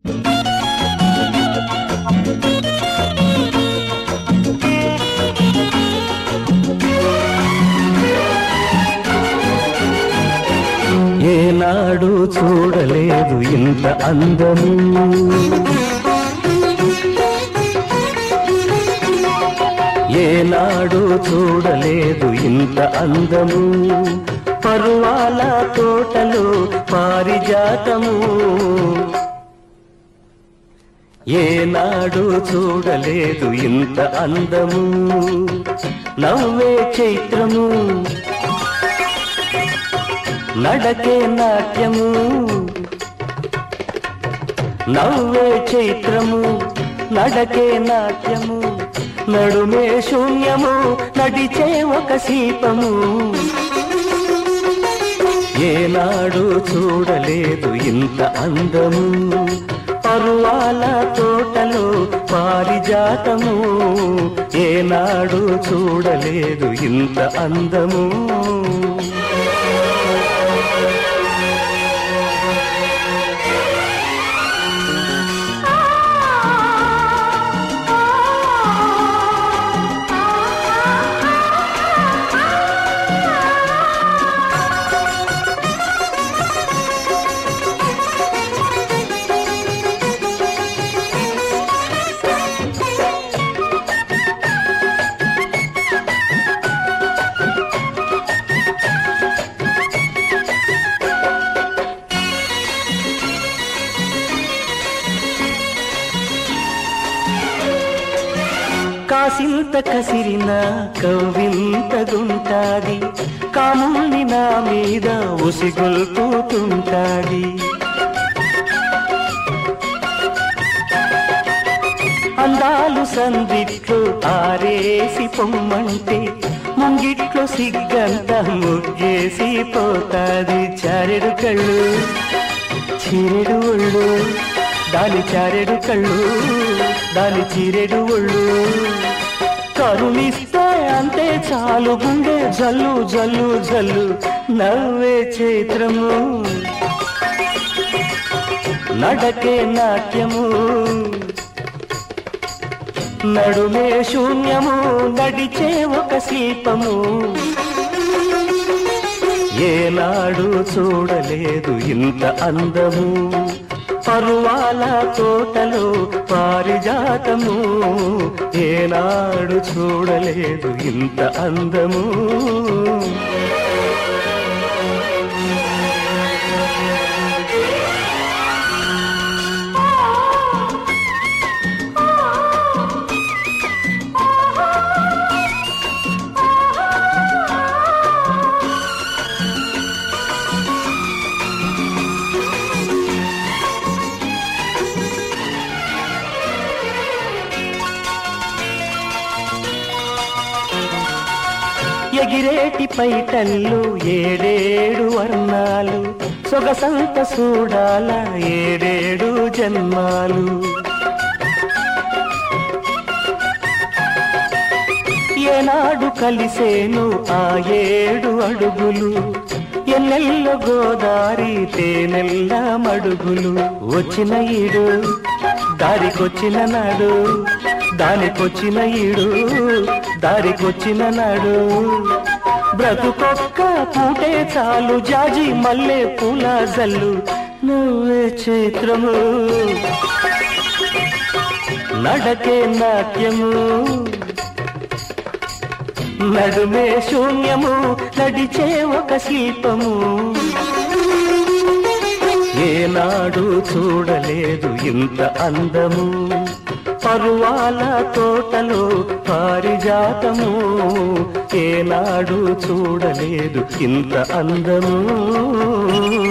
ఏనాడు చూడలేదు ఇంత అందము, ఏనాడు చూడలేదు ఇంత అందము, పరువాల తోటలో పారిజాతము. ఏనాడు చూడలేదు ఇంత అందము, నవ్వే చైత్రము, నడకే నాట్యము, నవ్వే చైత్రము, నడకే నాట్యము, నడుమే శూన్యము, నడిచే ఒక శిల్పము. ఏనాడు చూడలేదు ఇంత అందము, పరువాల తోటలో పారిజాతము. ఏనాడు చూడలేదు ఇంత అందము. కాసింత కసిరిన కవ్వింతగుంటాది, కాముల్ని నా మీద ఉసిగొల్పుతుంటాది. అందాలు సందిట్లో ఆరేసి పొమ్మంటే, ముంగిట్లో సిగ్గంత ముగ్గేసి పోతాది. చారెడు కళ్ళు చీరెడు ఒళ్ళు, దాని చారెడు కళ్ళు దాని చీరెడు ఒళ్ళు, కరుణిస్తే అంతే చాలు, గుండె జల్లు జల్లు జల్లు. నవ్వే చైత్రము, నడకే నాట్యము, నడుమే శూన్యము, నడిచే ఒక శిల్పము. ఏనాడు చూడలేదు ఇంత అందము, పరువాల తోటలో పారిజాతము. ఏనాడు చూడలేదు ఇంత అందము. ఎగిరేటి పైటల్లో ఏడేడు వర్ణాలు, సొగసంత చూడాల ఏడేడు జన్మాలు. ఏనాడు కలిసేను ఆ ఏడు అడుగులు, ఎన్నెల్ల గోదారి తేనెల్ల మడుగులు. వచ్చిన ఈడు దారికొచ్చిన నాడు, దానికొచ్చిన ఈడు దారికొచ్చిన నాడు. బ్రతుకొక్క పూటే చాలు, జాజి మల్లె పూల జల్లు. నువ్వే చైత్రము, నడకే నాట్యము, నడుమే శూన్యము, నడిచే ఒక శిల్పము. ఏనాడు చూడలేదు ఇంత అందము, పరువాల తోటలో పారిజాతము. ఏనాడు చూడలేదు ఇంత అందము.